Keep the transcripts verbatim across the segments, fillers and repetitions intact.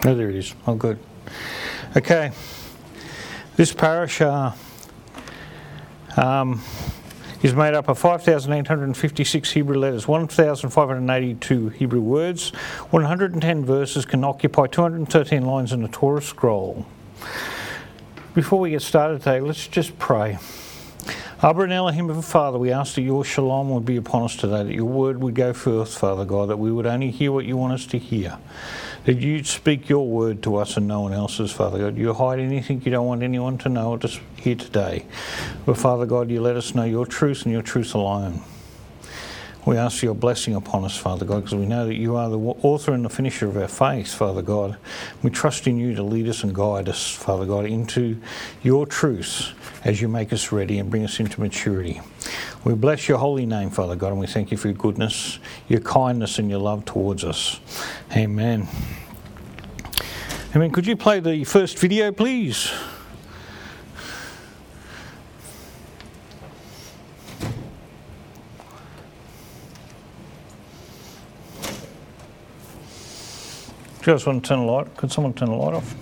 Oh, there it is. Oh, good. Okay. This parasha um, is made up of five thousand eight hundred fifty-six Hebrew letters, one thousand five hundred eighty-two Hebrew words, one hundred ten verses, can occupy two hundred thirteen lines in the Torah scroll. Before we get started today, let's just pray. Abba and Elohim, Father, we ask that your shalom would be upon us today, that your word would go forth, Father God, that we would only hear what you want us to hear, that you'd speak your word to us and no one else's, Father God. You hide anything you don't want anyone to know or to hear today. But Father God, you let us know your truth and your truth alone. We ask for your blessing upon us, Father God, because we know that you are the author and the finisher of our faith, Father God. We trust in you to lead us and guide us, Father God, into your truth as you make us ready and bring us into maturity. We bless your holy name, Father God, and we thank you for your goodness, your kindness and your love towards us. Amen. Amen. Could you play the first video, please? Just want to turn the light. Could someone turn the light off?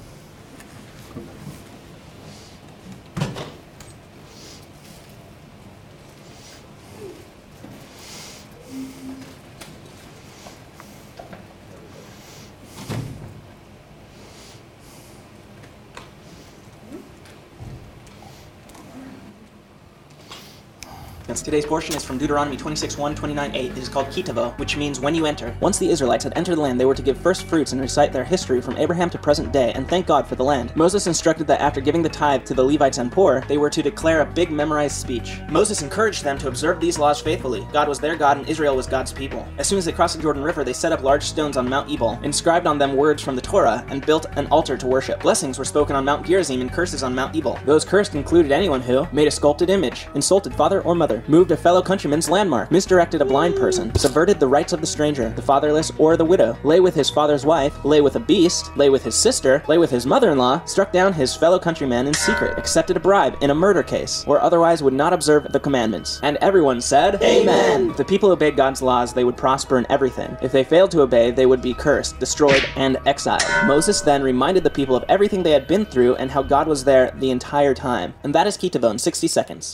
Today's portion is from Deuteronomy twenty-six one, twenty-nine eight. It is called Kitavo, which means when you enter. Once the Israelites had entered the land, they were to give first fruits and recite their history from Abraham to present day, and thank God for the land. Moses instructed that after giving the tithe to the Levites and poor, they were to declare a big memorized speech. Moses encouraged them to observe these laws faithfully. God was their God and Israel was God's people. As soon as they crossed the Jordan River, they set up large stones on Mount Ebal, inscribed on them words from the Torah, and built an altar to worship. Blessings were spoken on Mount Gerizim and curses on Mount Ebal. Those cursed included anyone who made a sculpted image, insulted father or mother, moved a fellow countryman's landmark, misdirected a blind person, subverted the rights of the stranger, the fatherless, or the widow, lay with his father's wife, lay with a beast, lay with his sister, lay with his mother-in-law, struck down his fellow countryman in secret, accepted a bribe in a murder case, or otherwise would not observe the commandments. And everyone said, Amen! If the people obeyed God's laws, they would prosper in everything. If they failed to obey, they would be cursed, destroyed, and exiled. Moses then reminded the people of everything they had been through and how God was there the entire time. And that is Kitavo in sixty seconds.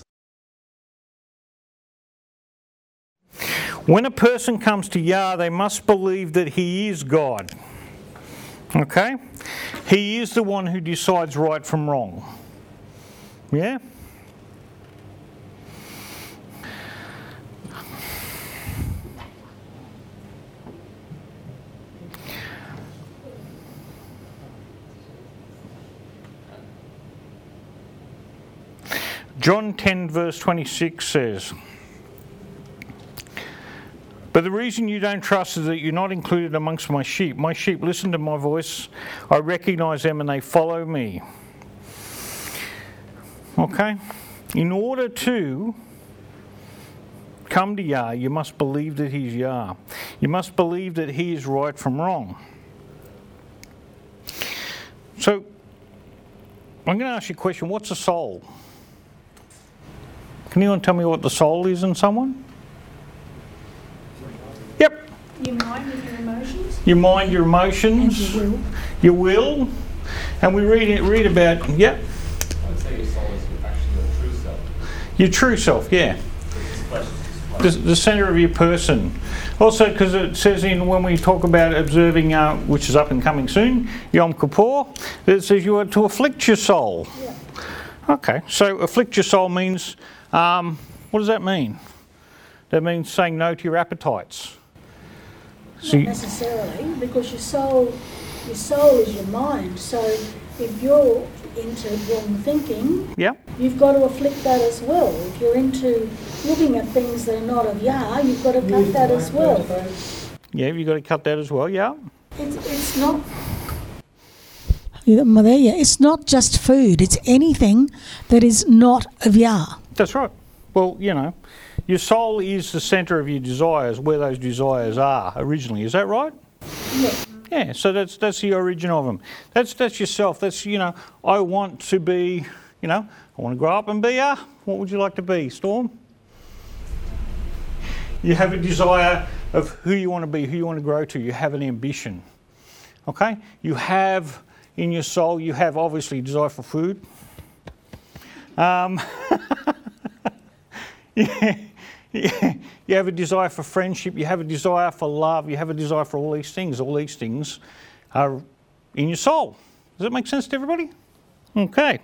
When a person comes to Yah, they must believe that he is God. Okay? He is the one who decides right from wrong. Yeah? John ten verse twenty-six says, but the reason you don't trust is that you're not included amongst my sheep. My sheep listen to my voice. I recognize them and they follow me. Okay? In order to come to Yah, you must believe that he's Yah. You must believe that he is right from wrong. So, I'm going to ask you a question. What's a soul? Can anyone tell me what the soul is in someone? Yep. Your mind with your emotions. Your mind, your emotions. And your will. Your will. And we read read about, yep. I would say your soul is actually your true self. Your true self, yeah. The, the centre of your person. Also, because it says in when we talk about observing, uh, which is up and coming soon, Yom Kippur, it says you are to afflict your soul. Yeah. Okay, so afflict your soul means, um, what does that mean? That means saying no to your appetites. So Not you, necessarily, because your soul, your soul is your mind. So if you're into wrong thinking, yeah. you've got to afflict that as well. If you're into looking at things that are not of Yah, you've got to cut that as well. Yeah, you've got to cut that as well, yeah. It's, it's not... Mother, yeah, it's not just food, it's anything that is not of Yah. That's right. Well, you know, your soul is the centre of your desires, where those desires are originally. Is that right? Yeah. Yeah, so that's that's the origin of them. That's that's yourself. That's, you know, I want to be, you know, I want to grow up and be a, what would you like to be, Storm? You have a desire of who you want to be, who you want to grow to. You have an ambition. Okay? You have in your soul, you have obviously desire for food. Um, yeah, yeah, you have a desire for friendship, you have a desire for love, you have a desire for all these things. All these things are in your soul. Does that make sense to everybody? Okay.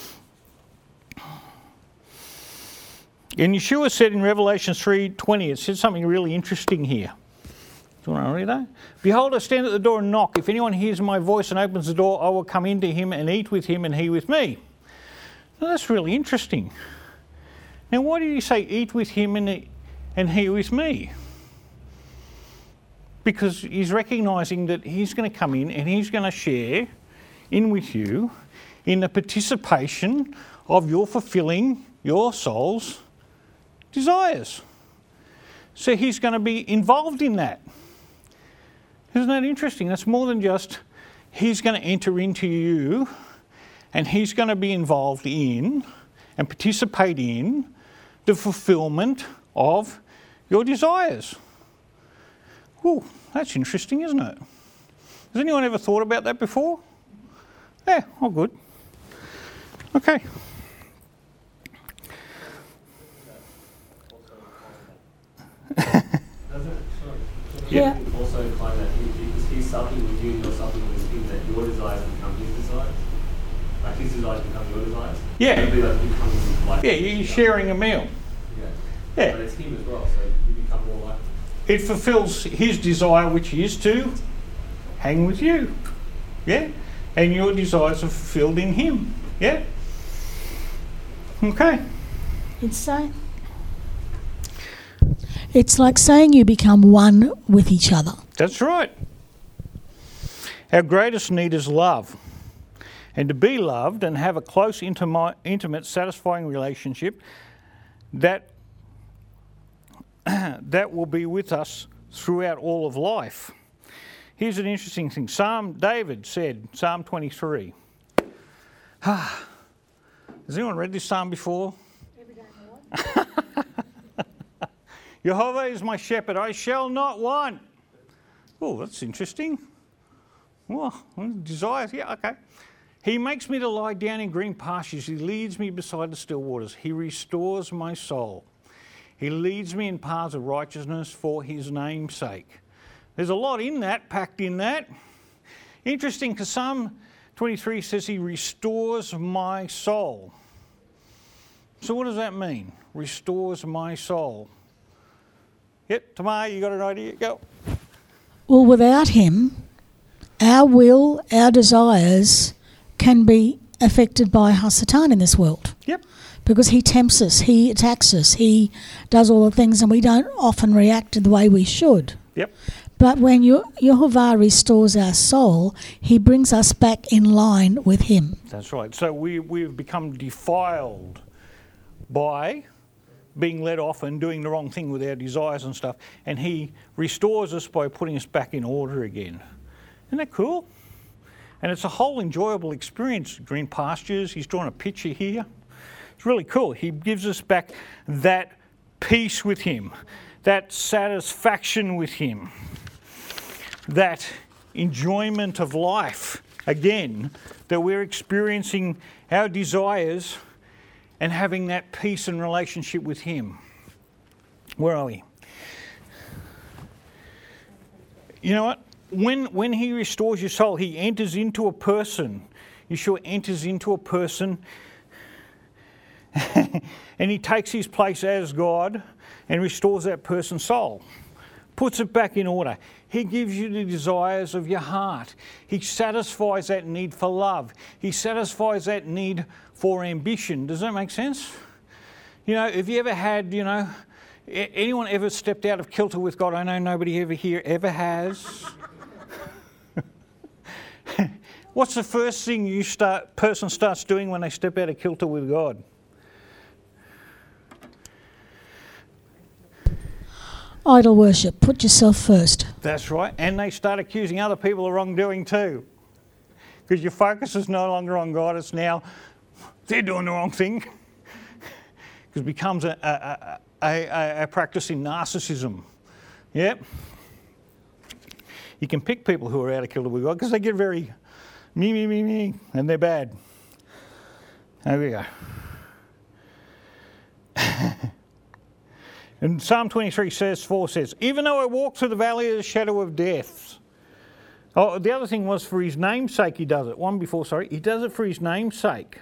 And Yeshua said in Revelation three twenty, it said something really interesting here. Do you want to read that? Behold, I stand at the door and knock. If anyone hears my voice and opens the door, I will come into him and eat with him and he with me. Now that's really interesting. Now why did he say eat with him and he, and he with me? Because he's recognising that he's going to come in and he's going to share in with you in the participation of your fulfilling your soul's desires. So he's going to be involved in that. Isn't that interesting? That's more than just he's going to enter into you and he's going to be involved in and participate in the fulfillment of your desires. Ooh, that's interesting, isn't it? Has anyone ever thought about that before? Yeah, all good. Okay. Yeah. Also imply that he, because he's supping with you and you're supping with him, that your desires become his desires? Like his desires become your desires? Yeah. It'll be like becoming like Yeah, you're sharing a meal. Yeah. Yeah. But it's him as well, so you become more like him. It fulfills his desire, which is to hang with you. Yeah? And your desires are fulfilled in him. Yeah? Okay. It's saying, it's like saying you become one with each other. That's right. Our greatest need is love. And to be loved and have a close, intimate, intimate satisfying relationship that, that will be with us throughout all of life. Here's an interesting thing. Psalm David said, Psalm twenty-three. Ah, has anyone read this psalm before? Every day of my life. Jehovah is my shepherd, I shall not want. Oh, that's interesting. Well, desires, yeah, okay. He makes me to lie down in green pastures. He leads me beside the still waters. He restores my soul. He leads me in paths of righteousness for his name's sake. There's a lot in that, packed in that. Interesting, because Psalm twenty-three says he restores my soul. So what does that mean? Restores my soul. Yep, Tamar, you got an idea? Go. Well, without him, our will, our desires can be affected by Hasatan in this world. Yep. Because he tempts us, he attacks us, he does all the things and we don't often react in the way we should. Yep. But when Ye- Yehovah restores our soul, he brings us back in line with him. That's right. So we, we've become defiled by being led off and doing the wrong thing with our desires and stuff. And he restores us by putting us back in order again. Isn't that cool? And it's a whole enjoyable experience. Green pastures, he's drawn a picture here. It's really cool. He gives us back that peace with him, that satisfaction with him, that enjoyment of life, again, that we're experiencing our desires and having that peace and relationship with him. Where are we? You know what? When, when he restores your soul, he enters into a person. Yeshua enters into a person and he takes his place as God and restores that person's soul. Puts it back in order. He gives you the desires of your heart. He satisfies that need for love. He satisfies that need for ambition. Does that make sense? You know, have you ever had, you know, anyone ever stepped out of kilter with God? I know nobody ever here ever has. What's the first thing you start person starts doing when they step out of kilter with God? Idol worship. Put yourself first. That's right. And they start accusing other people of wrongdoing too. Because your focus is no longer on God, it's now they're doing the wrong thing. Because it becomes a, a, a, a, a practice in narcissism. Yep. You can pick people who are out of kilter with God because they get very me, me, me, me, and they're bad. There we go. And Psalm twenty-three says, four says, even though I walk through the valley of the shadow of death. Oh, the other thing was for his name's sake he does it. One before, sorry. He does it for his name's sake.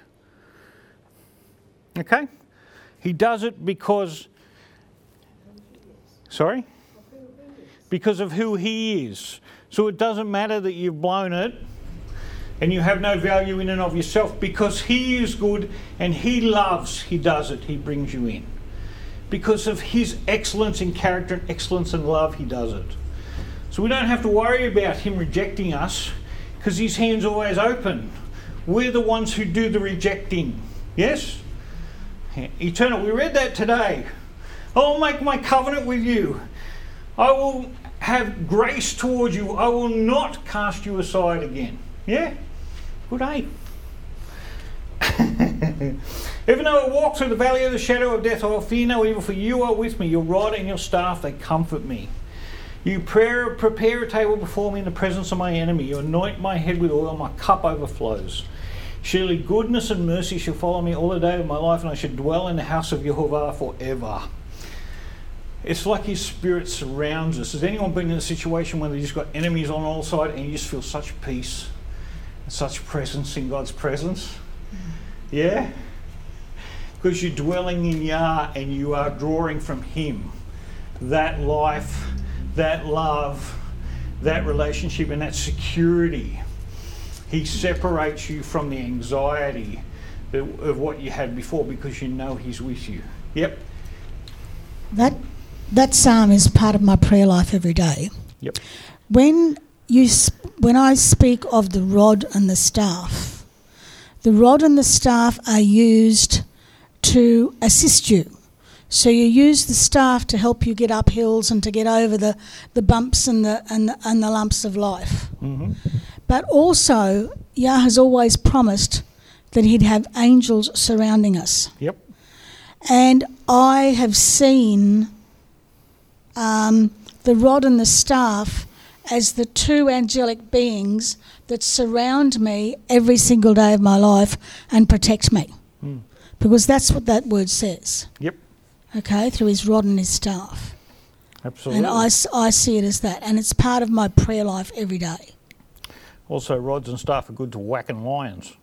Okay? He does it because, sorry? Because of who he is. So it doesn't matter that you've blown it and you have no value in and of yourself, because he is good and he loves, he does it, he brings you in. Because of his excellence in character and excellence in love, he does it. So we don't have to worry about him rejecting us, because his hand's always open. We're the ones who do the rejecting. Yes? Eternal. We read that today. I will make my covenant with you. I will have grace towards you. I will not cast you aside again. Yeah? Good, eh? Even though I walk through the valley of the shadow of death, I will fear no evil, for you are with me. Your rod and your staff, they comfort me. You prepare, prepare a table before me in the presence of my enemy. You anoint my head with oil, my cup overflows. Surely goodness and mercy shall follow me all the day of my life, and I shall dwell in the house of Jehovah forever. It's like his spirit surrounds us. Has anyone been in a situation where you've just got enemies on all sides and you just feel such peace and such presence in God's presence? Yeah? Because you're dwelling in Yah and you are drawing from him that life, that love, that relationship and that security. He separates you from the anxiety of what you had before, because you know he's with you. Yep. That that psalm is part of my prayer life every day. Yep. When you sp- when I speak of the rod and the staff, the rod and the staff are used to assist you. So you use the staff to help you get up hills and to get over the, the bumps and the and the, and the lumps of life. Mm-hmm. But also, Yah has always promised that he'd have angels surrounding us. Yep. And I have seen um, the rod and the staff as the two angelic beings that surround me every single day of my life and protect me. Mm. Because that's what that word says. Yep. Okay, through his rod and his staff. Absolutely. And I, I see it as that. And it's part of my prayer life every day. Also, rods and staff are good to whacking lions.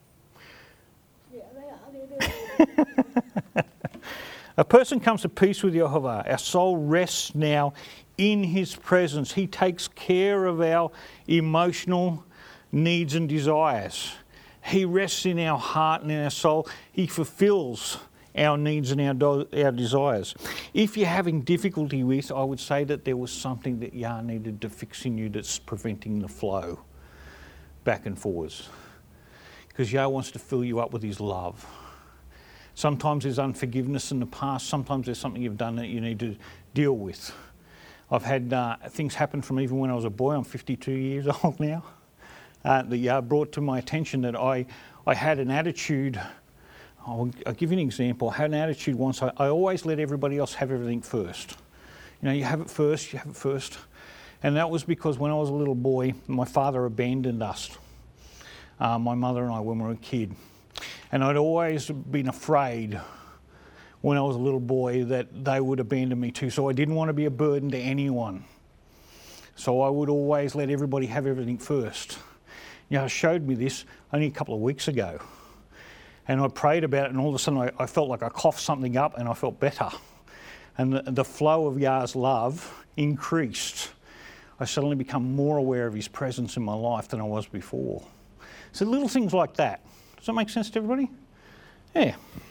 Yeah, they are. They're, they're A person comes to peace with Jehovah. Our soul rests now in his presence. He takes care of our emotional needs and desires. He rests in our heart and in our soul. He fulfills our needs and our, do- our desires. If you're having difficulty with, I would say that there was something that Yah needed to fix in you that's preventing the flow back and forwards. Because Yah wants to fill you up with his love. Sometimes there's unforgiveness in the past. Sometimes there's something you've done that you need to deal with. I've had uh, things happen from even when I was a boy. I'm fifty-two years old now. Uh, that Yah brought to my attention that I, I had an attitude. I'll, I'll give you an example. I had an attitude once. I, I always let everybody else have everything first. You know, you have it first, you have it first. And that was because when I was a little boy, my father abandoned us, uh, my mother and I, when we were a kid. And I'd always been afraid when I was a little boy that they would abandon me too. So I didn't want to be a burden to anyone. So I would always let everybody have everything first. You know, showed me this only a couple of weeks ago. And I prayed about it, and all of a sudden I, I felt like I coughed something up and I felt better. And the, the flow of Yah's love increased. I suddenly become more aware of his presence in my life than I was before. So little things like that. Does that make sense to everybody? Yeah.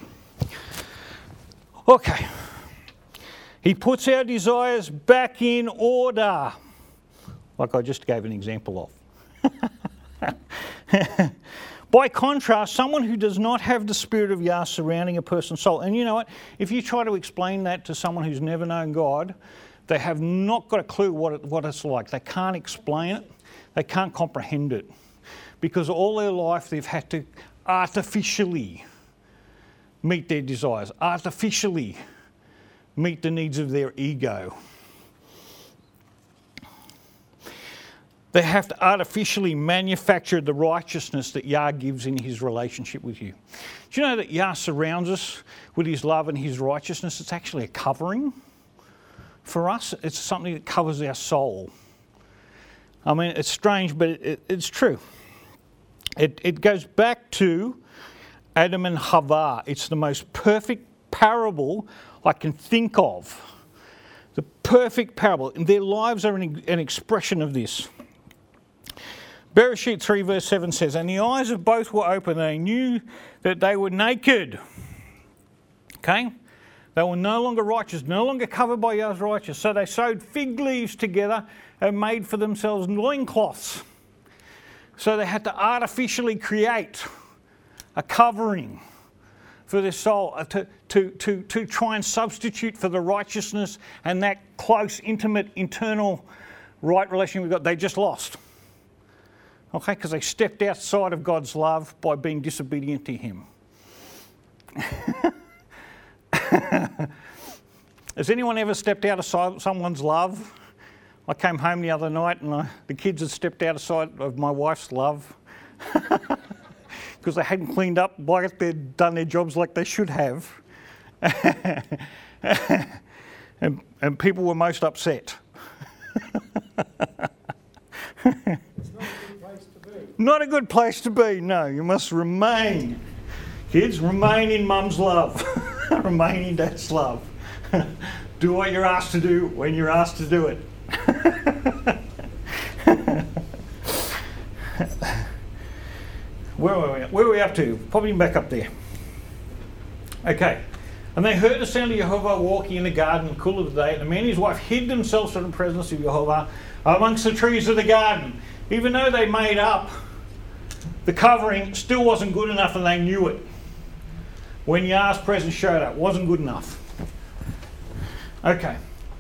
Okay. He puts our desires back in order, like I just gave an example of. By contrast, someone who does not have the Spirit of Yah surrounding a person's soul, and you know what, if you try to explain that to someone who's never known God, they have not got a clue what, it, what it's like. They can't explain it. They can't comprehend it. Because all their life they've had to artificially meet their desires, artificially meet the needs of their ego. They have to artificially manufacture the righteousness that Yah gives in his relationship with you. Do you know that Yah surrounds us with his love and his righteousness? It's actually a covering for us. It's something that covers our soul. I mean, it's strange, but it, it, it's true. It, it goes back to Adam and Chava. It's the most perfect parable I can think of. The perfect parable. And their lives are an, an expression of this. Bereshit three verse seven says, and the eyes of both were open, and they knew that they were naked. Okay? They were no longer righteous, no longer covered by Yah's righteousness. So they sewed fig leaves together and made for themselves loincloths. So they had to artificially create a covering for their soul, uh, to, to, to, to try and substitute for the righteousness and that close, intimate, internal right relationship with God. They just lost. Okay, because they stepped outside of God's love by being disobedient to him. Has anyone ever stepped out of someone's love? I came home the other night and I, the kids had stepped outside of my wife's love because they hadn't cleaned up like they'd done their jobs like they should have. and, and people were most upset. Not a good place to be, no. You must remain. Kids, remain in mum's love. Remain in dad's love. Do what you're asked to do when you're asked to do it. Where were we? Where were we up to? Probably back up there. Okay. And they heard the sound of Jehovah walking in the garden in the cool of the day, and the man and his wife hid themselves from the presence of Jehovah amongst the trees of the garden. Even though they made up the covering, still wasn't good enough, and they knew it. When Yah's presence showed up, wasn't good enough. Okay.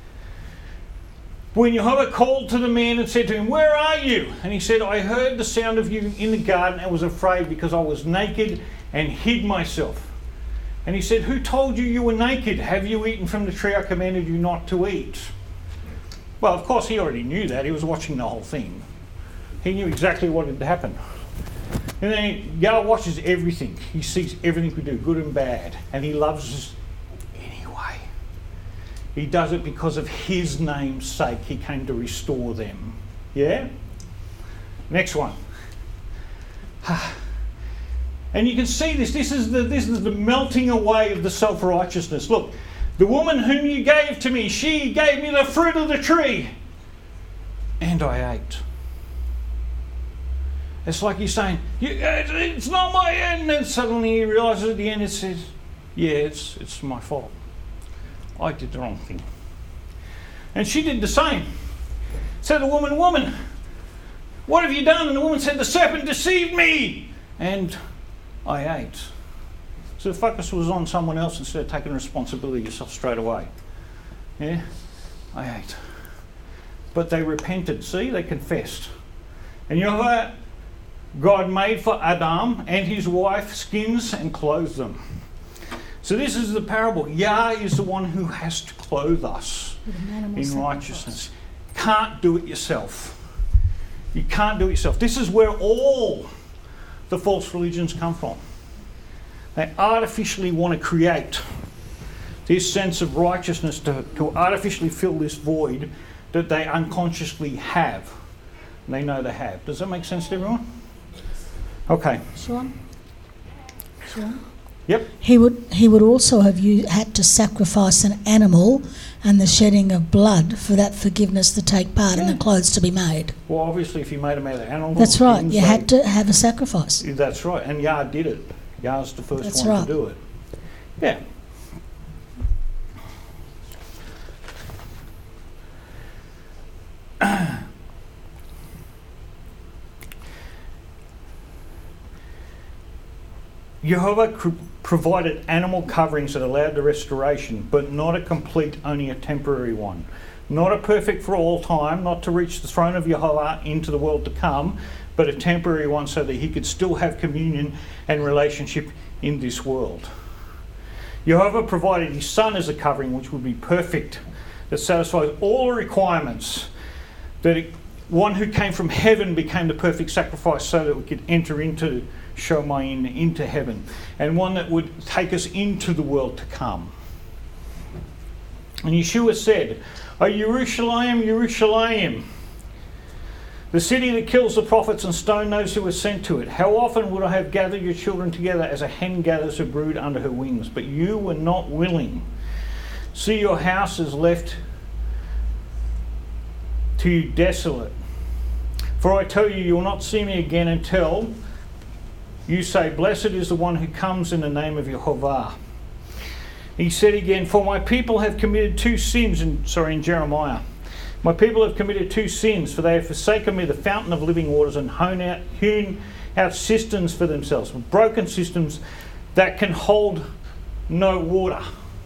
When Jehovah called to the man and said to him, where are you? And he said, I heard the sound of you in the garden and was afraid because I was naked and hid myself. And he said, who told you you were naked? Have you eaten from the tree I commanded you not to eat? Well, of course, he already knew that. He was watching the whole thing. He knew exactly what had happened. And then Yah watches everything. He sees everything we do, good and bad. And he loves us anyway. He does it because of his name's sake. He came to restore them. Yeah? Next one. And you can see this. This is the, this is the melting away of the self-righteousness. Look, the woman whom you gave to me, she gave me the fruit of the tree. And I ate. It's like he's saying, it's not my end. And then suddenly he realises at the end it says, yeah, it's, it's my fault. I did the wrong thing. And she did the same. Said the woman, woman, what have you done? And the woman said, the serpent deceived me. And I ate. So the focus was on someone else instead of taking responsibility yourself straight away. Yeah, I ate. But they repented. See, they confessed. And you know what? God made for Adam and his wife skins and clothed them. So this is the parable. Yah is the one who has to clothe us in righteousness. Can't do it yourself. You can't do it yourself. This is where all the false religions come from. They artificially want to create this sense of righteousness to, to artificially fill this void that they unconsciously have. And they know they have. Does that make sense to everyone? Okay. Sean? Sean? Yep. He would he would also have you had to sacrifice an animal and the shedding of blood for that forgiveness to take part Yeah. and the clothes to be made. Well, obviously, if you made them out of animals... That's right. skins, You they- had to have a sacrifice. That's right. And Yah did it. Yah's the first That's one right. to do it. Yeah. Jehovah cr- provided animal coverings that allowed the restoration, but not a complete, only a temporary one. Not a perfect for all time, not to reach the throne of Jehovah into the world to come, but a temporary one so that he could still have communion and relationship in this world. Jehovah provided his son as a covering which would be perfect, that satisfies all the requirements that it, one who came from heaven became the perfect sacrifice so that we could enter into Shomain, into heaven, and one that would take us into the world to come. And Yeshua said, "O Jerusalem, Jerusalem, the city that kills the prophets and stone those who are sent to it. How often would I have gathered your children together as a hen gathers her brood under her wings? But you were not willing. See, your house is left to you desolate. For I tell you, you will not see me again until you say, blessed is the one who comes in the name of Jehovah." He said again, "For my people have committed two sins," in, sorry, in Jeremiah. "My people have committed two sins, for they have forsaken me, the fountain of living waters, and hewn out, hewn out cisterns for themselves," broken systems that can hold no water.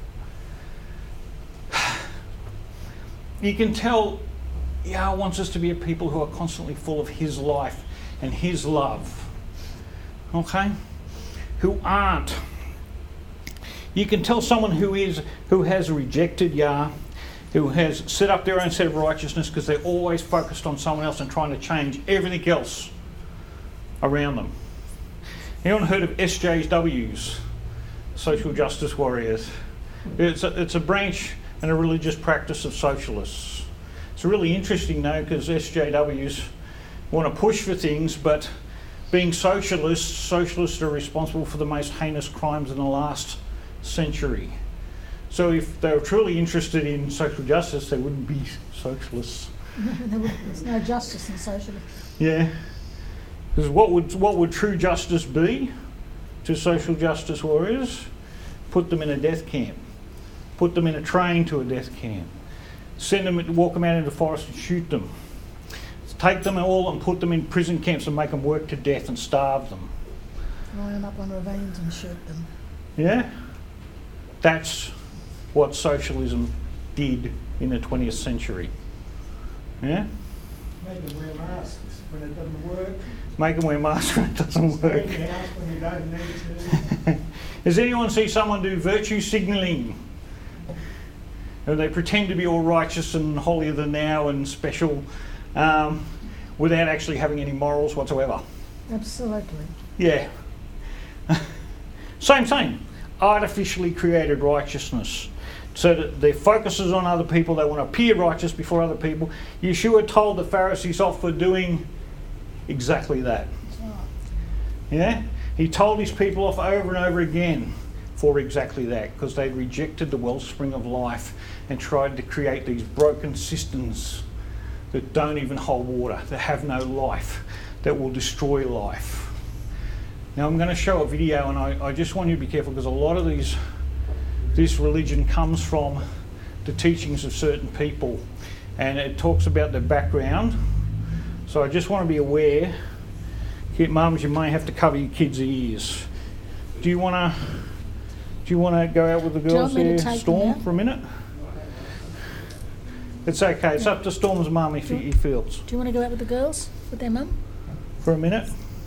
You can tell Yah wants us to be a people who are constantly full of His life and His love. Okay? Who aren't. You can tell someone who is who has rejected Yah, who has set up their own set of righteousness because they're always focused on someone else and trying to change everything else around them. Anyone heard of S J Ws, social justice warriors? It's a, it's a branch and a religious practice of socialists. It's really interesting though, because S J Ws want to push for things, but being socialists, socialists are responsible for the most heinous crimes in the last century. So if they were truly interested in social justice, they wouldn't be socialists. There's no justice in socialism. Yeah. Because what would what would true justice be to social justice warriors? Put them in a death camp. Put them in a train to a death camp. Send them, walk them out into the forest and shoot them. Take them all and put them in prison camps and make them work to death and starve them. Line them up on ravines and shoot them. Yeah? That's what socialism did in the twentieth century. Yeah? Make them wear masks when it doesn't work. Make them wear masks when it doesn't work. Stay in the house when you don't need to. Does anyone see someone do virtue signalling? And they pretend to be all righteous and holier than thou and special um, without actually having any morals whatsoever. Absolutely. Yeah. Same, same. Artificially created righteousness. So that their focus is on other people. They want to appear righteous before other people. Yeshua told the Pharisees off for doing exactly that. Yeah? He told his people off over and over again for exactly that, because they rejected the wellspring of life and tried to create these broken cisterns that don't even hold water, that have no life, that will destroy life. Now I'm going to show a video, and I, I just want you to be careful, because a lot of these, this religion comes from the teachings of certain people, and it talks about their background. So I just want to be aware, mums, you may have to cover your kids' ears. Do you want to? Do you want to go out with the girls there, Storm, for a minute? It's okay. It's up to Storm's mum if he feels. Do you want to go out with the girls, with their mum? For a minute?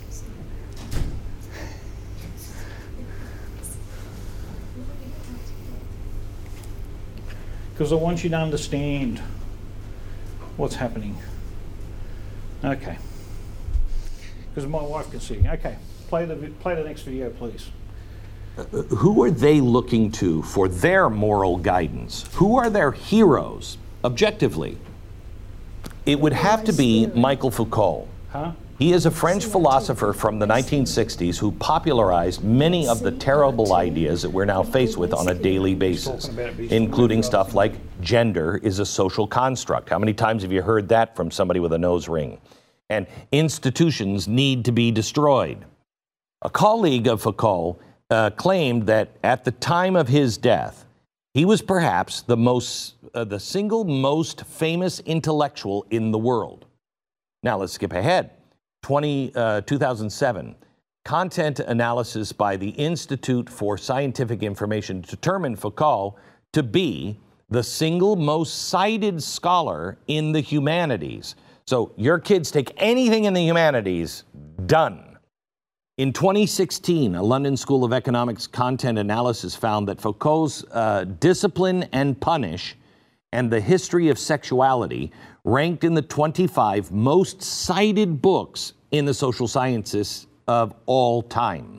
Because I want you to understand what's happening. Okay. Because my wife can see. Okay. Play the play the next video, please. Who are they looking to for their moral guidance? Who are their heroes, objectively? It would have to be Michael Foucault. Huh? He is a French philosopher from the nineteen sixties who popularized many of the terrible ideas that we're now faced with on a daily basis, including stuff like gender is a social construct. How many times have you heard that from somebody with a nose ring? And institutions need to be destroyed. A colleague of Foucault Uh, claimed that at the time of his death, he was perhaps the most, uh, the single most famous intellectual in the world. Now let's skip ahead. twenty, uh, two thousand seven, content analysis by the Institute for Scientific Information determined Foucault to be the single most cited scholar in the humanities. So your kids take anything in the humanities, done. In twenty sixteen, a London School of Economics content analysis found that Foucault's uh, Discipline and Punish and the History of Sexuality ranked in the twenty-five most cited books in the social sciences of all time.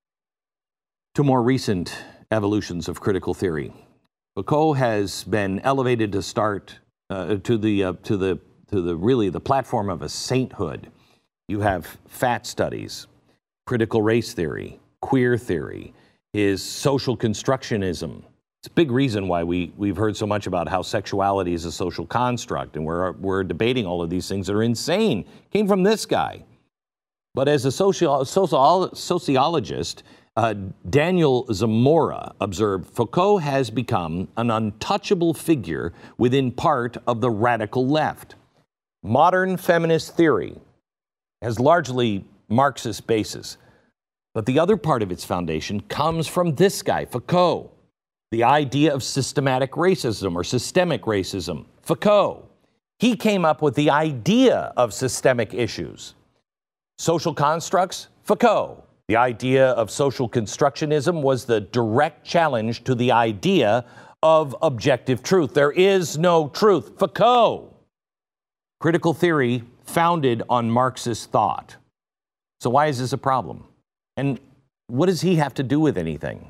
To more recent evolutions of critical theory, Foucault has been elevated to start uh, to the uh, to the to the really the platform of a sainthood. You have fat studies, critical race theory, queer theory, his social constructionism. It's a big reason why we, we've heard so much about how sexuality is a social construct, and we're, we're debating all of these things that are insane. Came from this guy. But as a socio- socio- sociologist, uh, Daniel Zamora observed, Foucault has become an untouchable figure within part of the radical left. Modern feminist theory has largely Marxist basis, but the other part of its foundation comes from this guy, Foucault. The idea of systematic racism or systemic racism, Foucault. He came up with the idea of systemic issues. Social constructs, Foucault. The idea of social constructionism was the direct challenge to the idea of objective truth. There is no truth, Foucault. Critical theory founded on Marxist thought. So why is this a problem? And what does he have to do with anything?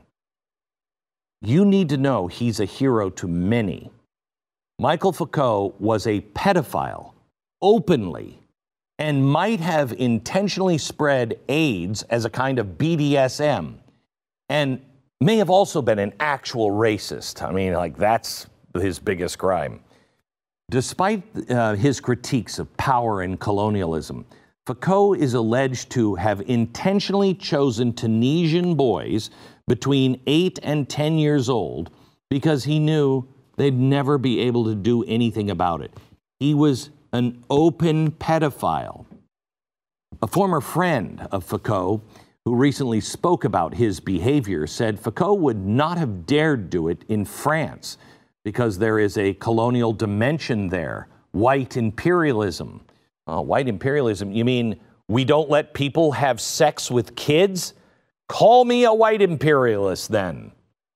You need to know he's a hero to many. Michael Foucault was a pedophile, openly, and might have intentionally spread AIDS as a kind of B D S M, and may have also been an actual racist. I mean, like, that's his biggest crime. Despite uh, his critiques of power and colonialism, Foucault is alleged to have intentionally chosen Tunisian boys between eight and ten years old because he knew they'd never be able to do anything about it. He was an open pedophile. A former friend of Foucault, who recently spoke about his behavior, said Foucault would not have dared do it in France because there is a colonial dimension there, white imperialism. Uh, white imperialism, you mean we don't let people have sex with kids? Call me a white imperialist then.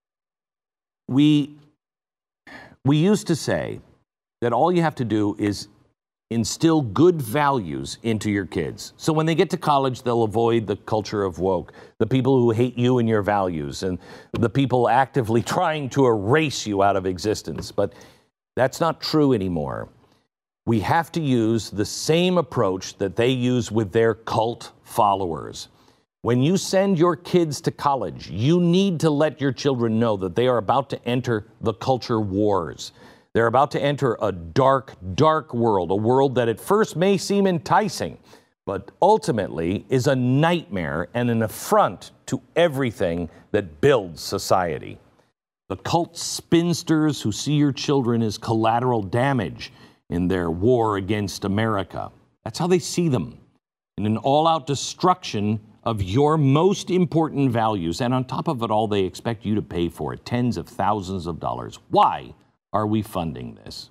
We, we used to say that all you have to do is instill good values into your kids. So when they get to college, they'll avoid the culture of woke, the people who hate you and your values, and the people actively trying to erase you out of existence. But that's not true anymore. We have to use the same approach that they use with their cult followers. When you send your kids to college, you need to let your children know that they are about to enter the culture wars. They're about to enter a dark, dark world, a world that at first may seem enticing, but ultimately is a nightmare and an affront to everything that builds society. The cult spinsters who see your children as collateral damage in their war against America. That's how they see them, in an all-out destruction of your most important values. And on top of it all, they expect you to pay for it, tens of thousands of dollars. Why are we funding this?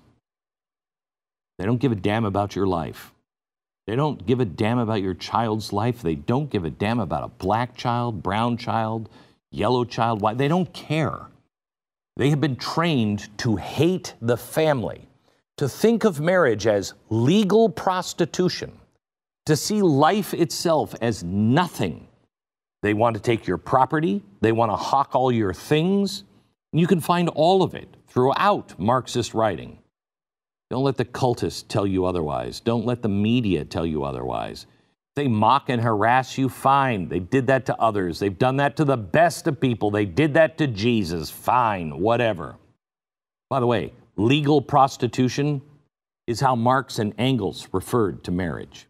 They don't give a damn about your life. They don't give a damn about your child's life. They don't give a damn about a black child, brown child, yellow child, white. They don't care. They have been trained to hate the family, to think of marriage as legal prostitution, to see life itself as nothing. They want to take your property. They want to hawk all your things. You can find all of it throughout Marxist writing. Don't let the cultists tell you otherwise. Don't let the media tell you otherwise. If they mock and harass you, fine. They did that to others. They've done that to the best of people. They did that to Jesus. Fine, whatever. By the way, legal prostitution is how Marx and Engels referred to marriage.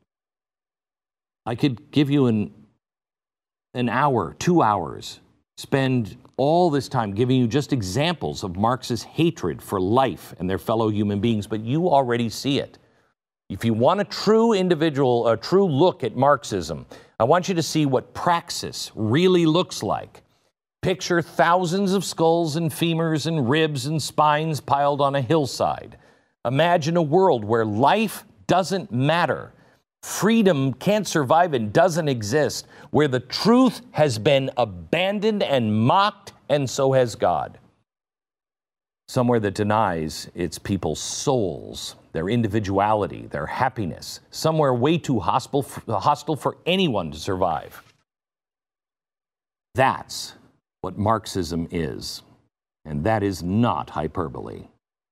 I could give you an, an hour, two hours, spend all this time giving you just examples of Marx's hatred for life and their fellow human beings, but you already see it. If you want a true individual, a true look at Marxism, I want you to see what praxis really looks like. Picture thousands of skulls and femurs and ribs and spines piled on a hillside. Imagine a world where life doesn't matter. Freedom can't survive and doesn't exist, where the truth has been abandoned and mocked, and so has God. somewhere that denies its people's souls, their individuality, their happiness, somewhere way too hostile, hostile for anyone to survive. That's what Marxism is, and that is not hyperbole.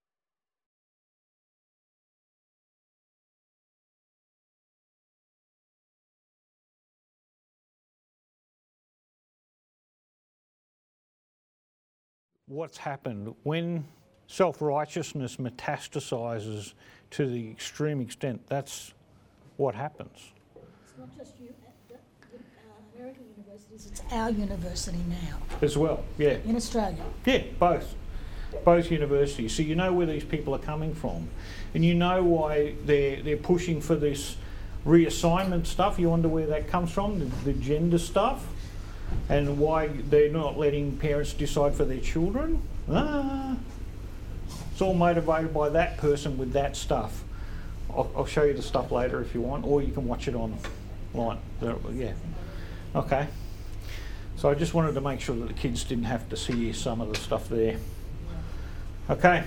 What's happened when self-righteousness metastasizes to the extreme extent, that's what happens. It's not just you, the, the uh, American universities, it's our university now. As well, yeah. In Australia. Yeah, both. Both universities. So you know where these people are coming from. And you know why they're, they're pushing for this reassignment stuff. You wonder where that comes from, the, the gender stuff. And why they're not letting parents decide for their children. Ah, it's all motivated by that person with that stuff. I'll, I'll show you the stuff later if you want, or you can watch it online. Yeah. Okay. So I just wanted to make sure that the kids didn't have to see some of the stuff there. Okay.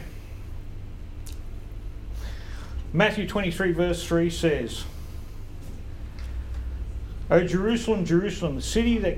Matthew twenty-three verse three says, O Jerusalem, Jerusalem, the city that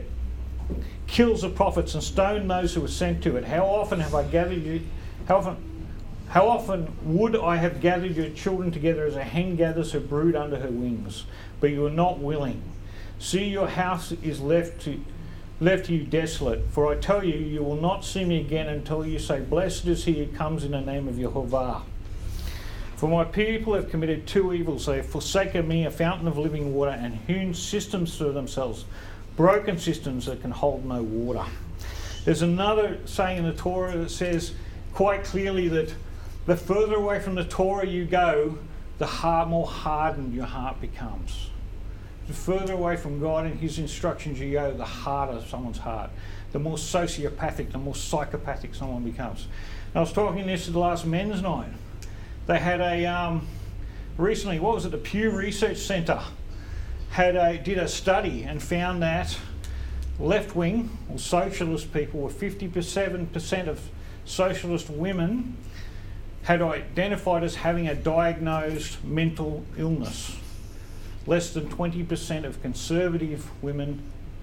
kills the prophets and stone those who are sent to it. How often have I gathered you? How often? How often would I have gathered your children together as a hen gathers her brood under her wings? But you are not willing. See, your house is left to left to you desolate. For I tell you, you will not see me again until you say, Blessed is he who comes in the name of Jehovah. For my people have committed two evils. They have forsaken me, a fountain of living water, and hewn systems for themselves, broken systems that can hold no water. There's another saying in the Torah that says quite clearly that the further away from the Torah you go, the hard, more hardened your heart becomes. The further away from God and his instructions you go, the harder someone's heart. The more sociopathic, the more psychopathic someone becomes. And I was talking this at the last men's night. They had a, um, recently, what was it, the Pew Research Centre had a, did a study and found that left-wing or socialist people were fifty-seven percent of socialist women had identified as having a diagnosed mental illness. Less than twenty percent of conservative women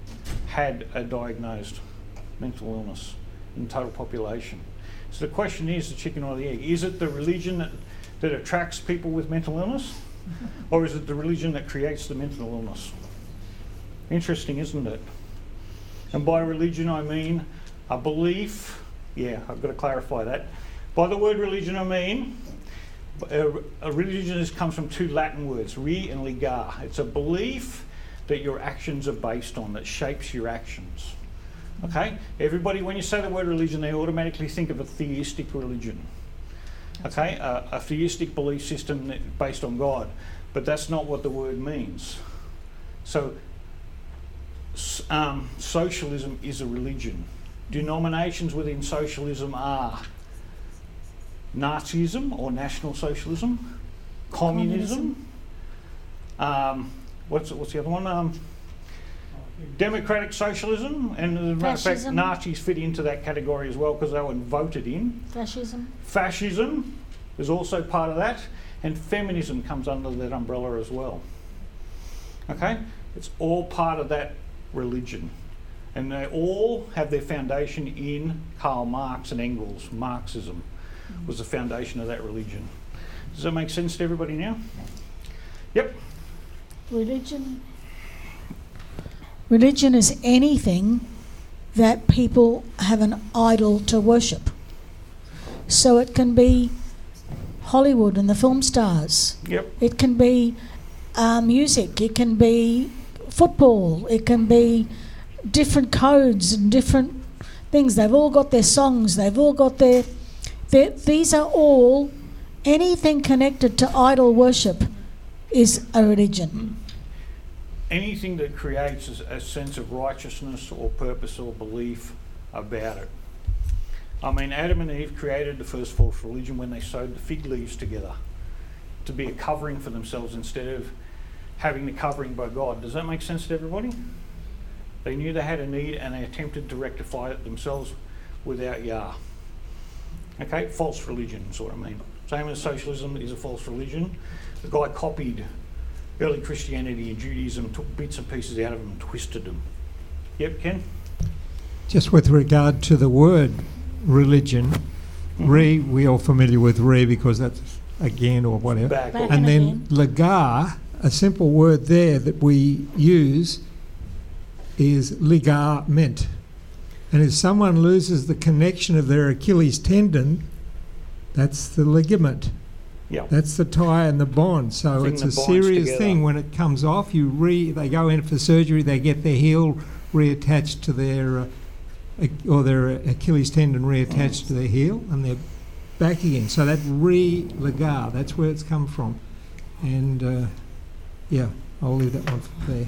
had a diagnosed mental illness in the total population. So the question is, the chicken or the egg? Is it the religion that, that attracts people with mental illness? Or is it the religion that creates the mental illness? Interesting, isn't it? And by religion I mean a belief. Yeah, I've got to clarify that. By the word religion I mean a, a religion is, comes from two Latin words, re and ligar. It's a belief that your actions are based on, that shapes your actions. Okay? Everybody, when you say the word religion, they automatically think of a theistic religion. Okay? A, a theistic belief system that, based on God. But that's not what the word means. So, um, socialism is a religion. Denominations within socialism are Nazism or National Socialism, communism, communism. Um, what's, what's the other one? Um, Democratic Socialism, and as a matter of fact, Nazis fit into that category as well because they were voted in. Fascism. Fascism is also part of that, and feminism comes under that umbrella as well. Okay? It's all part of that religion. And they all have their foundation in Karl Marx and Engels. Marxism mm-hmm. was the foundation of that religion. Does that make sense to everybody now? Yep. Religion. Religion is anything that people have an idol to worship. So it can be Hollywood and the film stars. Yep. It can be uh, music. It can be football. It can be different codes and different things. They've all got their songs. They've all got their, their... These are all... Anything connected to idol worship is a religion. Anything that creates a, a sense of righteousness or purpose or belief about it. I mean, Adam and Eve created the first false religion when they sewed the fig leaves together to be a covering for themselves instead of having the covering by God. Does that make sense to everybody? They knew they had a need and they attempted to rectify it themselves without Yah. Okay, false religion is what I mean. Same as socialism is a false religion. The guy copied early Christianity and Judaism, took bits and pieces out of them and twisted them. Yep, Ken? Just with regard to the word religion, Mm-hmm. re, we all familiar with re because that's again or whatever. Back. Back. or- And then again. ligar, a simple word there that we use is ligament. And if someone loses the connection of their Achilles tendon, that's the ligament. Yeah. That's the tie and the bond. So Thing it's that a binds serious together. thing when it comes off. You re, they go in for surgery, they get their heel reattached to their, uh, Ach- or their Achilles tendon reattached to their heel, and they're back again. So that re-ligar, that's where it's come from. And uh, yeah, I'll leave that one there.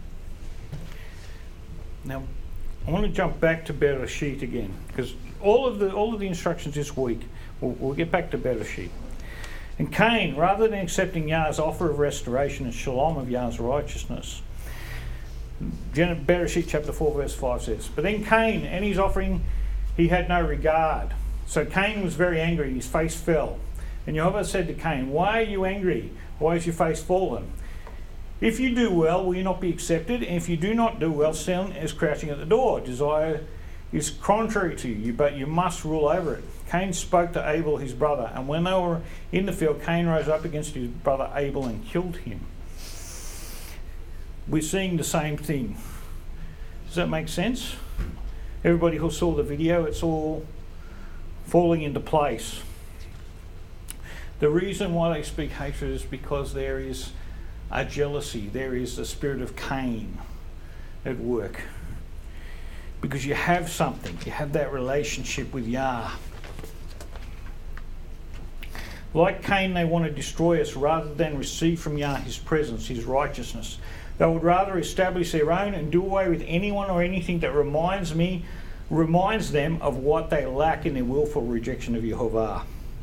Now, I want to jump back to Bereshit again, because all of the all of the instructions this week, we'll, we'll get back to Bereshit. And Cain, rather than accepting Yah's offer of restoration and shalom of Yah's righteousness, Gen- Bereshit chapter four verse five says, "But then Cain and his offering, he had no regard. So Cain was very angry, his face fell. And Jehovah said to Cain, 'Why are you angry? Why is your face fallen? If you do well, will you not be accepted? And if you do not do well, sin is crouching at the door. Desire is contrary to you, but you must rule over it.' Cain spoke to Abel, his brother, and when they were in the field, Cain rose up against his brother Abel and killed him." We're seeing the same thing. Does that make sense? Everybody who saw the video, it's all falling into place. The reason why they speak hatred is because there is a jealousy, there is the spirit of Cain at work. Because you have something, you have that relationship with Yah. Like Cain, they want to destroy us rather than receive from Yah his presence, his righteousness. They would rather establish their own and do away with anyone or anything that reminds me, reminds them of what they lack in their willful rejection of Yehovah.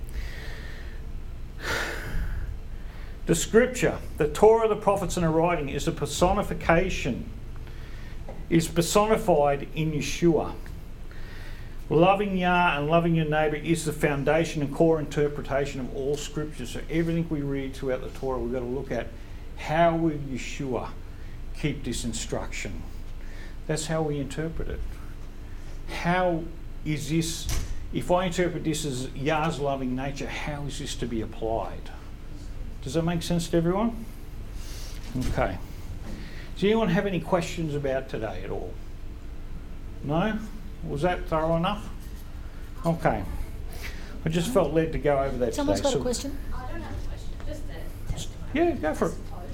The scripture, the Torah, the prophets and the writing is a personification, is personified in Yeshua. Loving Yah and loving your neighbour is the foundation and core interpretation of all scripture. So everything we read throughout the Torah, we've got to look at how will Yeshua keep this instruction. That's how we interpret it. How is this, if I interpret this as Yah's loving nature, how is this to be applied? Does that make sense to everyone? Okay. Does anyone have any questions about today at all? No? Was that thorough enough? Okay. I just felt led to go over that Someone's today. got a so- question? I don't have a question, just a testimony. Yeah, go for it.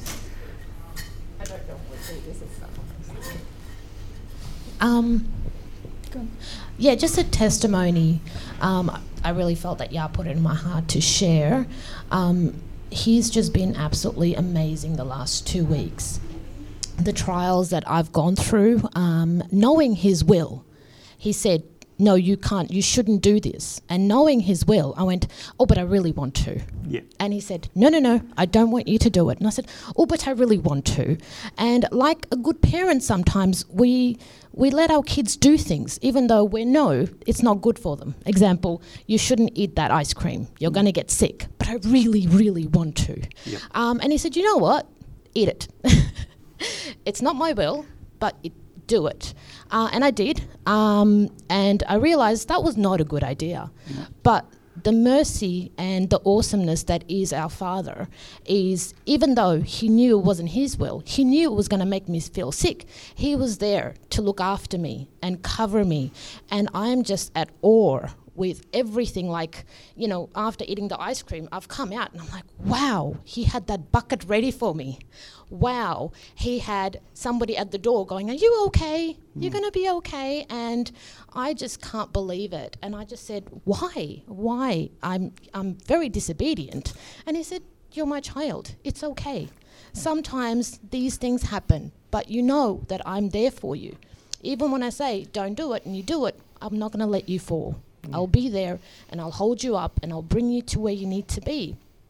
I don't know what this is. Um, yeah, just a testimony. Um, I really felt that Yah put it in my heart to share. Um, he's just been absolutely amazing the last two weeks. The trials that I've gone through, um, knowing his will, he said, no, you can't, you shouldn't do this. And knowing his will, I went, oh, but I really want to. Yeah. And he said, no, no, no, I don't want you to do it. And I said, oh, but I really want to. And like a good parent, sometimes we we let our kids do things, even though we know it's not good for them. Example, you shouldn't eat that ice cream. You're going to get sick. But I really, really want to. Yep. Um, and he said, you know what? Eat it. It's not my will, but it, do it. Uh, and I did. Um, and I realised that was not a good idea. Mm. But the mercy and the awesomeness that is our Father is, even though he knew it wasn't his will, he knew it was going to make me feel sick, he was there to look after me and cover me. And I'm just at awe with everything. Like, you know, after eating the ice cream, I've come out and I'm like, wow, he had that bucket ready for me. Wow, he had somebody at the door going, are you okay? You're mm. going to be okay. And I just can't believe it. And I just said, why? Why? I'm I'm very disobedient. And he said, you're my child. It's okay. Sometimes these things happen, but you know that I'm there for you. Even when I say, don't do it, and you do it, I'm not going to let you fall. Mm. I'll be there, and I'll hold you up, and I'll bring you to where you need to be.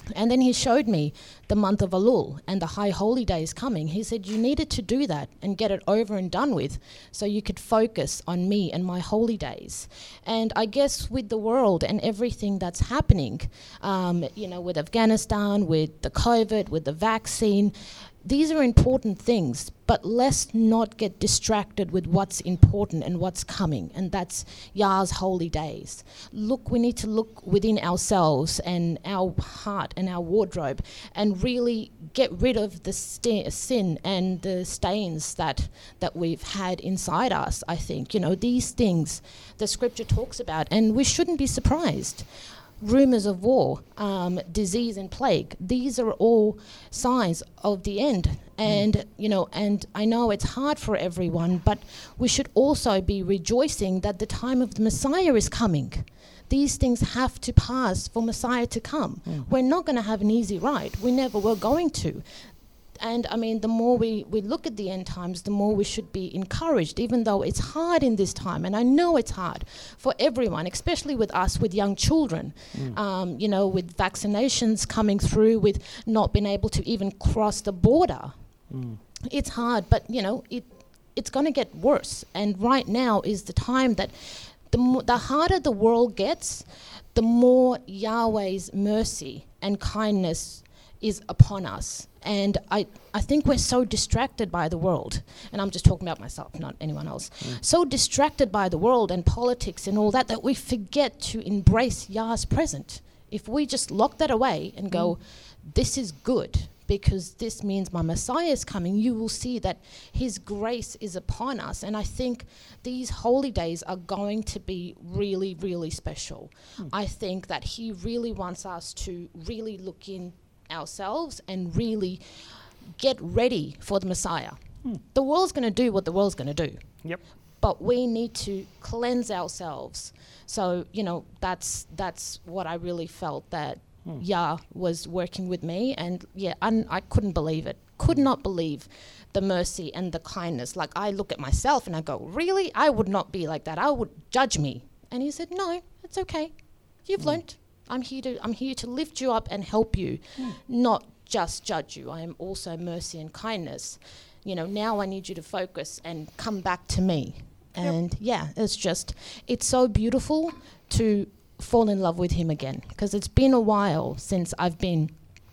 And then he showed me the month of Elul and the high holy days coming. He said, you needed to do that and get it over and done with so you could focus on me and my holy days. And I guess with the world and everything that's happening, um, you know, with Afghanistan, with the COVID, with the vaccine, these are important things, but let's not get distracted with what's important and what's coming, and that's Yah's holy days. Look, we need to look within ourselves and our heart and our wardrobe and really get rid of the st- sin and the stains that, that we've had inside us, I think. You know, these things the scripture talks about, and we shouldn't be surprised. Rumours of war, um, disease and plague, these are all signs of the end. And, mm. you know, and I know it's hard for everyone, but we should also be rejoicing that the time of the Messiah is coming. These things have to pass for Messiah to come. Mm. We're not going to have an easy ride. We never were going to. And I mean, the more we, we look at the end times, the more we should be encouraged, even though it's hard in this time. And I know it's hard for everyone, especially with us, with young children, mm. um, you know, with vaccinations coming through, with not being able to even cross the border. Mm. It's hard, but, you know, it it's going to get worse. And right now is the time that the, mo- the harder the world gets, the more Yahweh's mercy and kindness is upon us. And I, I think we're so distracted by the world, and I'm just talking about myself, not anyone else, mm. so distracted by the world and politics and all that, that we forget to embrace Yah's present. If we just lock that away and go, mm. this is good, because this means my Messiah is coming, you will see that his grace is upon us. And I think these holy days are going to be really, really special. Mm. I think that he really wants us to really look in ourselves and really get ready for the Messiah. Hmm. The world's going to do what the world's going to do. Yep. But we need to cleanse ourselves. So, you know, that's that's what I really felt that hmm. Yah was working with me. And yeah, I, I couldn't believe it. Could not believe the mercy and the kindness. Like, I look at myself and I go, really? I would not be like that. I would judge me. And he said, no, it's okay. You've hmm. learnt. I'm here to I'm here to lift you up and help you, mm. not just judge you. I am also mercy and kindness. You know, now I need you to focus and come back to me. And yep. yeah, it's just, it's so beautiful to fall in love with him again, because it's been a while since I've been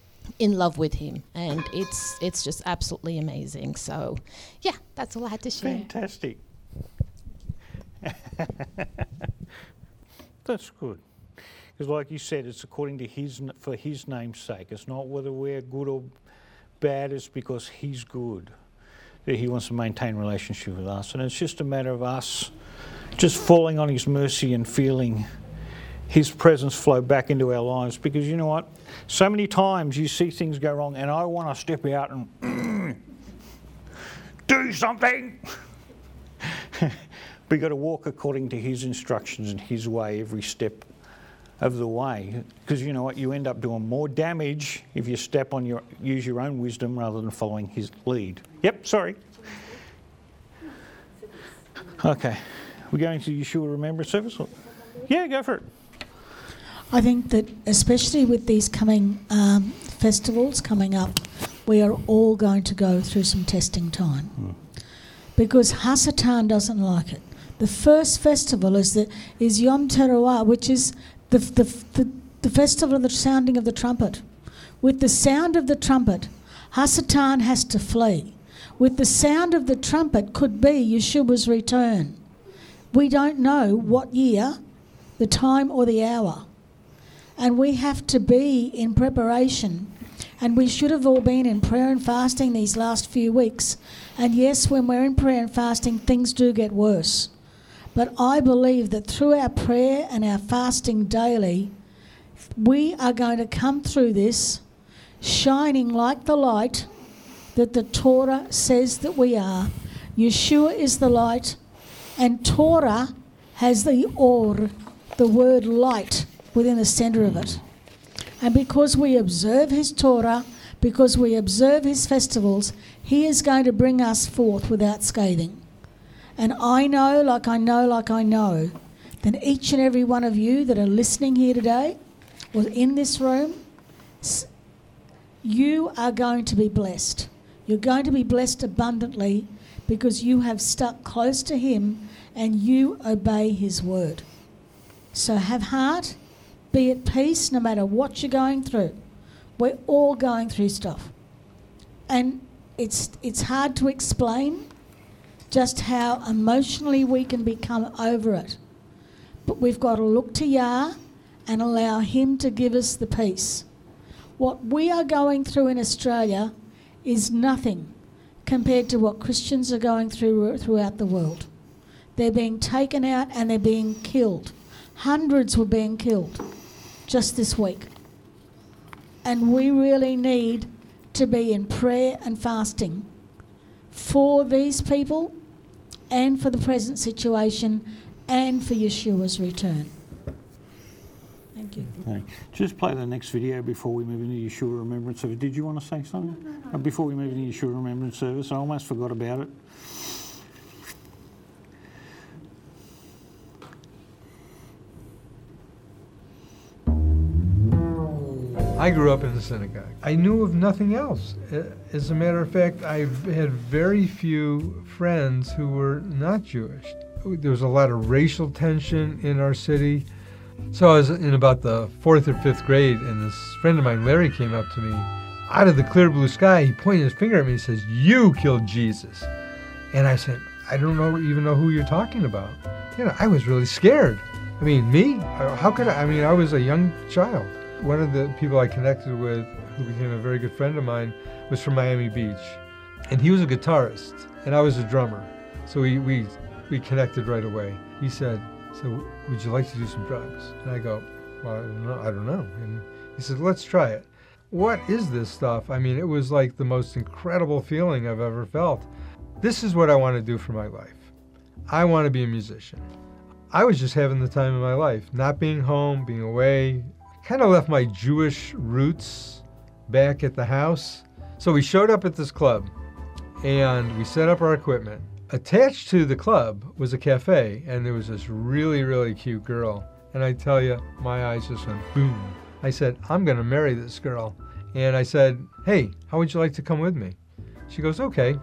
in love with him, and it's it's just absolutely amazing. So yeah, that's all I had to share. Fantastic. That's good. Because like you said, it's according to his, for his name's sake. It's not whether we're good or bad, it's because he's good. That he wants to maintain relationship with us. And it's just a matter of us just falling on his mercy and feeling his presence flow back into our lives. Because you know what? So many times you see things go wrong and I want to step out and do something. But you've got to walk according to his instructions and his way every step of the way, because you know what, you end up doing more damage if you step on your use your own wisdom rather than following his lead. Yep, sorry. Okay, we're going to Yeshua Remembrance Service. Yeah, go for it. I think that especially with these coming um, festivals coming up, we are all going to go through some testing time, hmm. because Hasatan doesn't like it. The first festival is the is Yom Teruah, which is The, the, the, the festival of the sounding of the trumpet. With the sound of the trumpet, Hasatan has to flee. With the sound of the trumpet could be Yeshua's return. We don't know what year, the time or the hour. And we have to be in preparation. And we should have all been in prayer and fasting these last few weeks. And yes, when we're in prayer and fasting, things do get worse. But I believe that through our prayer and our fasting daily, we are going to come through this shining like the light that the Torah says that we are. Yeshua is the light, and Torah has the or, the word light, within the centre of it. And because we observe his Torah, because we observe his festivals, he is going to bring us forth without scathing. And I know, like I know, like I know, that each and every one of you that are listening here today or in this room S- You are going to be blessed. You're going to be blessed abundantly because you have stuck close to Him and you obey His word. So have heart, be at peace no matter what you're going through. We're all going through stuff. And it's it's hard to explain just how emotionally we can become over it. But we've got to look to Yah and allow Him to give us the peace. What we are going through in Australia is nothing compared to what Christians are going through throughout the world. They're being taken out and they're being killed. Hundreds were being killed just this week. And we really need to be in prayer and fasting for these people and for the present situation and for Yeshua's return. Thank you. Okay. Just play the next video before we move into Yeshua Remembrance Service. Did you want to say something? No, no, no. Uh, Before we move into Yeshua Remembrance Service, I almost forgot about it. I grew up in the synagogue. I knew of nothing else. As a matter of fact, I've had very few friends who were not Jewish. There was a lot of racial tension in our city. So I was in about the fourth or fifth grade, and this friend of mine, Larry, came up to me. Out of the clear blue sky, he pointed his finger at me and says, "You killed Jesus." And I said, "I don't know even know who you're talking about." You know, I was really scared. I mean, me? How could I? I mean, I was a young child. One of the people I connected with, who became a very good friend of mine, was from Miami Beach. And he was a guitarist, and I was a drummer. So we, we, we connected right away. He said, "So would you like to do some drugs?" And I go, "Well, I don't know." I don't know. And he said, "Let's try it." What is this stuff? I mean, it was like the most incredible feeling I've ever felt. This is what I want to do for my life. I want to be a musician. I was just having the time of my life, not being home, being away. Kind of left my Jewish roots back at the house. So we showed up at this club and we set up our equipment. Attached to the club was a cafe, and there was this really, really cute girl. And I tell you, my eyes just went boom. I said, "I'm going to marry this girl." And I said, "Hey, how would you like to come with me?" She goes, "Okay."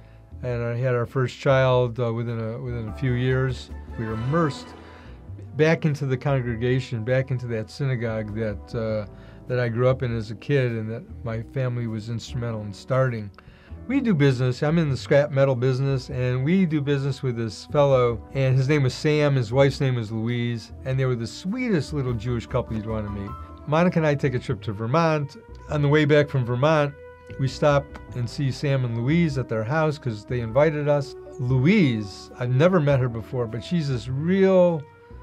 And I had our first child uh, within a within a few years. We were immersed back into the congregation, back into that synagogue that uh, that I grew up in as a kid, and that my family was instrumental in starting. We do business. I'm in the scrap metal business, and we do business with this fellow, and his name was Sam, his wife's name was Louise, and they were the sweetest little Jewish couple you'd want to meet. Monica and I take a trip to Vermont. On the way back from Vermont, we stop and see Sam and Louise at their house because they invited us. Louise, I've never met her before, but she's this real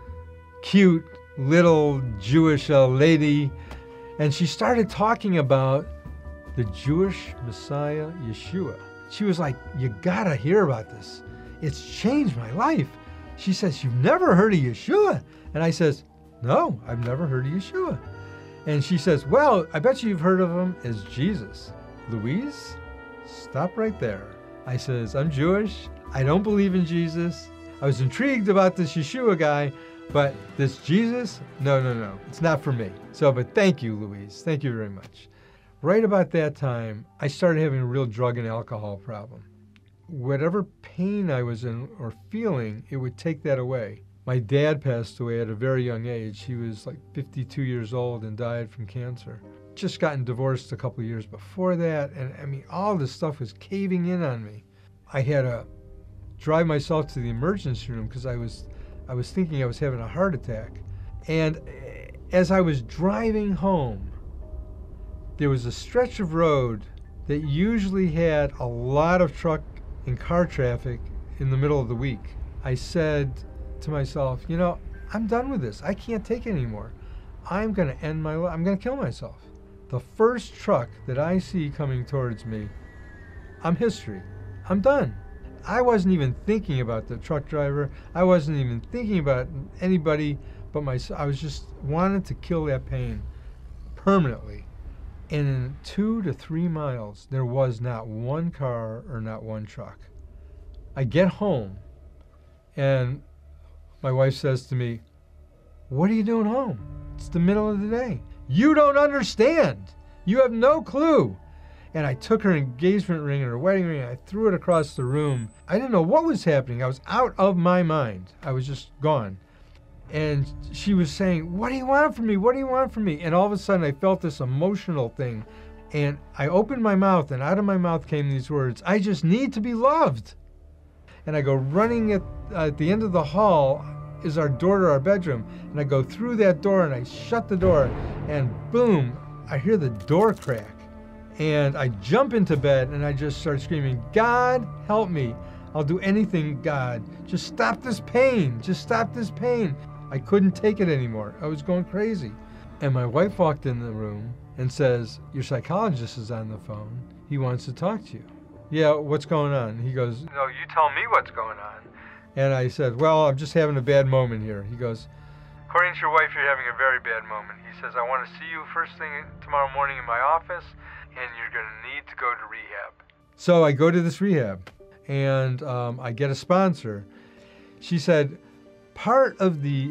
cute little Jewish uh, lady, and she started talking about the Jewish Messiah, Yeshua. She was like, "You gotta hear about this. It's changed my life." She says, "You've never heard of Yeshua?" And I says, "No, I've never heard of Yeshua." And she says, "Well, I bet you've heard of him as Jesus." Louise, stop right there. I says, "I'm Jewish. I don't believe in Jesus. I was intrigued about this Yeshua guy, but this Jesus, no, no, no, it's not for me." So, but thank you, Louise. Thank you very much. Right about that time, I started having a real drug and alcohol problem. Whatever pain I was in or feeling, it would take that away. My dad passed away at a very young age. He was like fifty-two years old and died from cancer. Just gotten divorced a couple of years before that, and I mean, all this stuff was caving in on me. I had to drive myself to the emergency room because I was, I was thinking I was having a heart attack. And as I was driving home, there was a stretch of road that usually had a lot of truck and car traffic in the middle of the week. I said to myself, you know, I'm done with this. I can't take it anymore. I'm going to end my life. I'm going to kill myself. The first truck that I see coming towards me, I'm history. I'm done. I wasn't even thinking about the truck driver. I wasn't even thinking about anybody but myself. I was just wanting to kill that pain permanently. And in two to three miles, there was not one car or not one truck. I get home, and my wife says to me, "What are you doing home? It's the middle of the day." "You don't understand. You have no clue. And I took her engagement ring and her wedding ring and I threw it across the room. I didn't know what was happening. I was out of my mind. I was just gone. And she was saying, what do you want from me? What do you want from me? And all of a sudden I felt this emotional thing. And I opened my mouth and out of my mouth came these words, I just need to be loved. And I go running at, uh, at the end of the hall is our door to our bedroom. And I go through that door and I shut the door and boom, I hear the door crack. And I jump into bed and I just start screaming, God, help me. I'll do anything, God. Just stop this pain. Just stop this pain. I couldn't take it anymore. I was going crazy. And my wife walked in the room and says, your psychologist is on the phone. He wants to talk to you. Yeah, what's going on? He goes, no, you tell me what's going on. And I said, well, I'm just having a bad moment here. He goes, according to your wife, you're having a very bad moment. He says, I want to see you first thing tomorrow morning in my office, and you're going to need to go to rehab. So I go to this rehab, and um, I get a sponsor. She said, part of the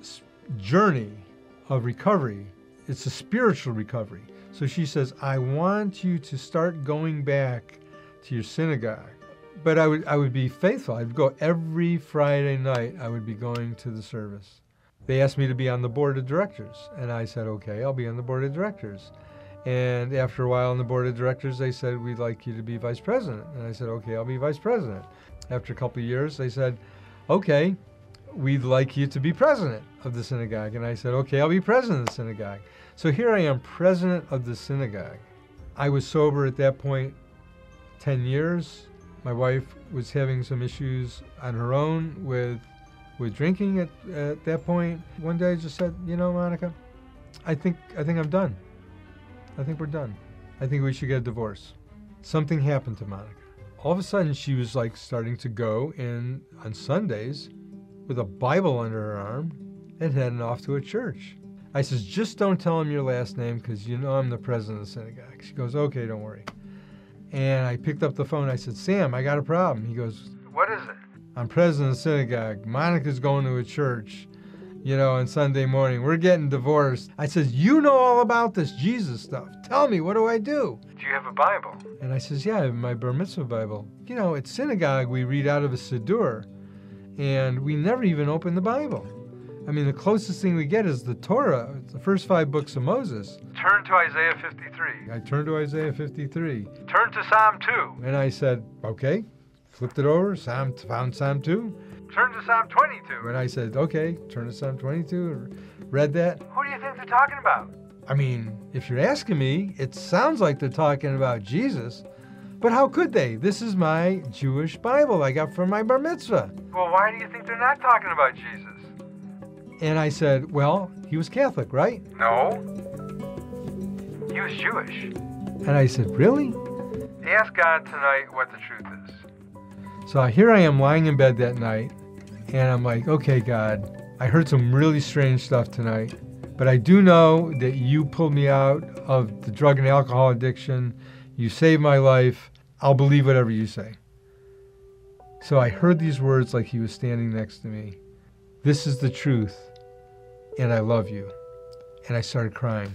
journey of recovery, it's a spiritual recovery. So she says, I want you to start going back to your synagogue. But I would I would be faithful. I'd go every Friday night. I would be going to the service. They asked me to be on the board of directors, and I said, okay, I'll be on the board of directors. And after a while on the board of directors, they said, we'd like you to be vice president. And I said, okay, I'll be vice president. After a couple of years, they said, okay, we'd like you to be president of the synagogue. And I said, okay, I'll be president of the synagogue. So here I am, president of the synagogue. I was sober at that point ten years. My wife was having some issues on her own with with drinking at, at that point. One day I just said, you know, Monica, I think I think I'm done. I think we're done. I think we should get a divorce. Something happened to Monica. All of a sudden she was like starting to go in on Sundays with a Bible under her arm and heading off to a church. I says, just don't tell him your last name because you know I'm the president of the synagogue. She goes, okay, don't worry. And I picked up the phone. I said, Sam, I got a problem. He goes, what is it? I'm president of the synagogue. Monica's going to a church, you know, on Sunday morning. We're getting divorced. I said, you know all about this Jesus stuff. Tell me, what do I do? Do you have a Bible? And I says, yeah, I have my Bar Mitzvah Bible. You know, at synagogue, we read out of a Siddur, and we never even open the Bible. I mean, the closest thing we get is the Torah, it's the first five books of Moses. Turn to Isaiah fifty-three. I turned to Isaiah fifty-three. Turn to Psalm two. And I said, okay. Flipped it over, Psalm, found Psalm two. Turn to Psalm twenty-two. And I said, okay, turn to Psalm twenty-two. Read that. Who do you think they're talking about? I mean, if you're asking me, it sounds like they're talking about Jesus. But how could they? This is my Jewish Bible I got from my bar mitzvah. Well, why do you think they're not talking about Jesus? And I said, well, he was Catholic, right? No. He was Jewish. And I said, really? Ask God tonight what the truth is. So here I am lying in bed that night, and I'm like, okay, God, I heard some really strange stuff tonight, but I do know that you pulled me out of the drug and alcohol addiction. You saved my life. I'll believe whatever you say. So I heard these words like he was standing next to me. This is the truth, and I love you. And I started crying.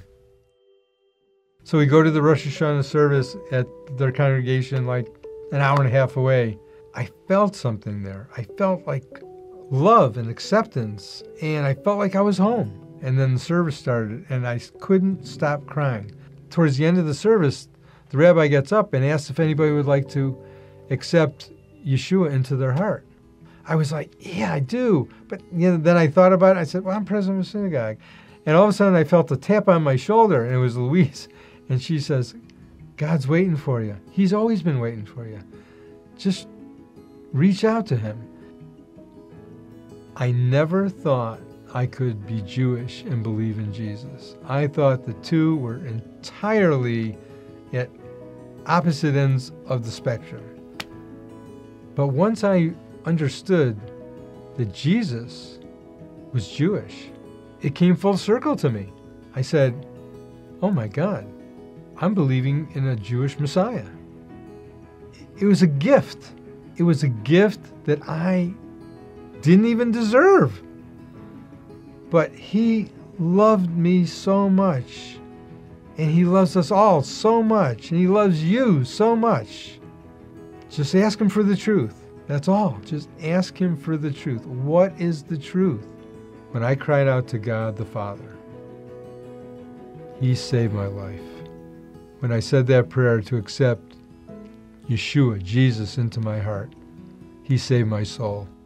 So we go to the Rosh Hashanah service at their congregation like an hour and a half away. I felt something there. I felt like love and acceptance, and I felt like I was home. And then the service started, and I couldn't stop crying. Towards the end of the service, the rabbi gets up and asks if anybody would like to accept Yeshua into their heart. I was like, yeah, I do. But you know, then I thought about it. I said, well, I'm president of a synagogue. And all of a sudden I felt a tap on my shoulder, and it was Louise. And she says, God's waiting for you. He's always been waiting for you. Just reach out to him. I never thought I could be Jewish and believe in Jesus. I thought the two were entirely at opposite ends of the spectrum. But once I understood that Jesus was Jewish, it came full circle to me. I said, oh my God, I'm believing in a Jewish Messiah. It was a gift. It was a gift that I didn't even deserve. But he loved me so much And he loves us all so much, and he loves you so much. Just ask him for the truth. That's all. Just ask him for the truth. What is the truth? When I cried out to God the Father, he saved my life. When I said that prayer to accept Yeshua, Jesus, into my heart, he saved my soul.